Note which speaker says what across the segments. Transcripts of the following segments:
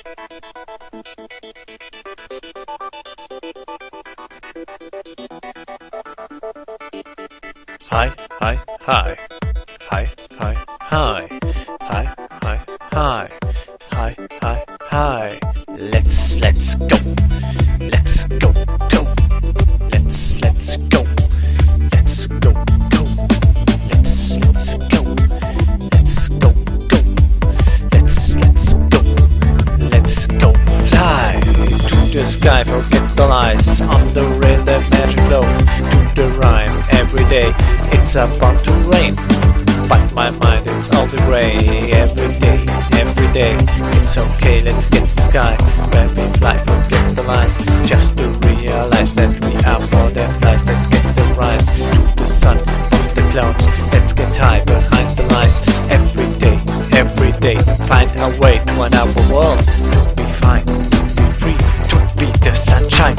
Speaker 1: Hi, hi, hi. Hi, hi, hi. Hi, hi, hi. Hi, hi, hi. Let's go. Let's go, go. Let's go. Let's go, go. Let's go. Let's go, go. Let's go. Let's go. Fly to the sky, forget the lies. On the rail that magic flow. To the rhyme every day. It's about to rain, but my mind it's all the gray. Every day, it's okay, let's get the sky. Where we fly, forget the lies. Just to realize that we are more than flies. Let's get the rise to the sun, of the clouds. Let's get high behind the lies. Every day, find a way to another world. To be fine, to be free, to be the sunshine.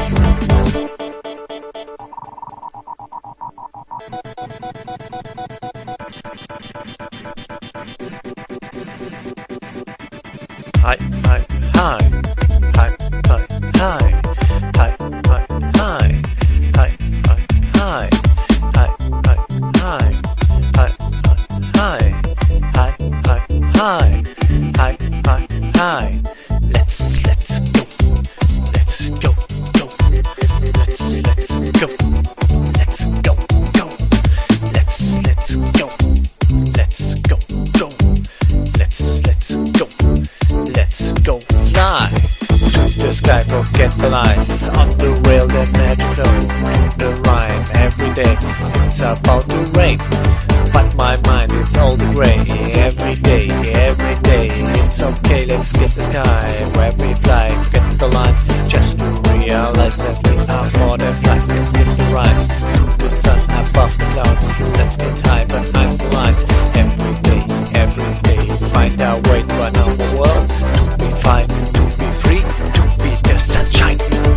Speaker 1: Hi, hi, hi. Hi, hi, hi. Hi, hi, hi. Hi, hi, hi. Hi, hi, hi. Hi, hi, hi. Hi, hi, hi. Hi, hi. Let's go. Let's go, go. Let's go. Let's go, go. Let's go. Let's go, go. Let's go. Let's go fly to the sky, forget the lies. On the rail that magic flow. The rhyme every day. It's about to rain, but my mind it's all the gray. Every day, it's okay. Let's get the sky where we fly. Forget the lies, just to realize that we are more than flies. Let's get the rise to the sun above the clouds. Let's get high behind the lies. Every day, find our way to another world. To be fine, to be free, to be the sunshine.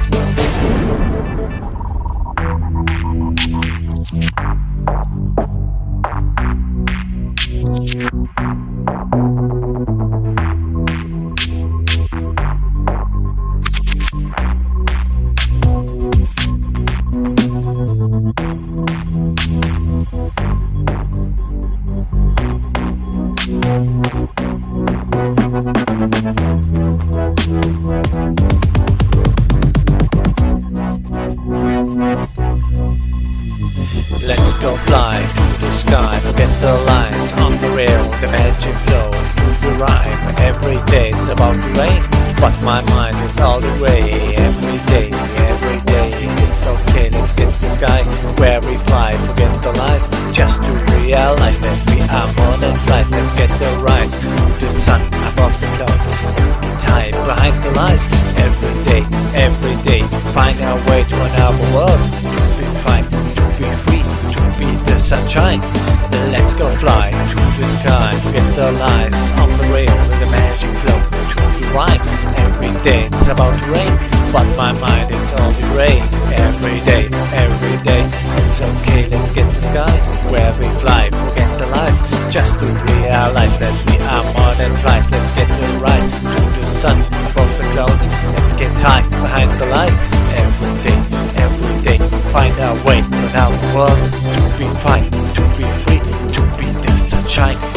Speaker 1: Let's go fly to the sky, forget the lies. On the rail, the magic flow. To the rhyme, every day it's about to rain, but my mind it's all the gray. Every day, it's okay. Let's get the sky where we fly, forget the lies. Just to realize that we are more than flies. Let's get the rise to the sun above the clouds. Let's get high behind the lies. Every day, find our way to another world. To be fine, to be free, to be the sunshine. Let's go fly to the sky, forget the lies. On the rail with the magic flow. To the rhyme, every day it's about to rain, but my mind it's all the gray. Every day, it's okay. Let's get the sky where we fly, forget the lies. Just to realize that we are more than flies. Let's get the rise to the sun above the clouds. Let's get high behind the lies. Every day, find our way to another world. To be fine, to be free, to be the sunshine.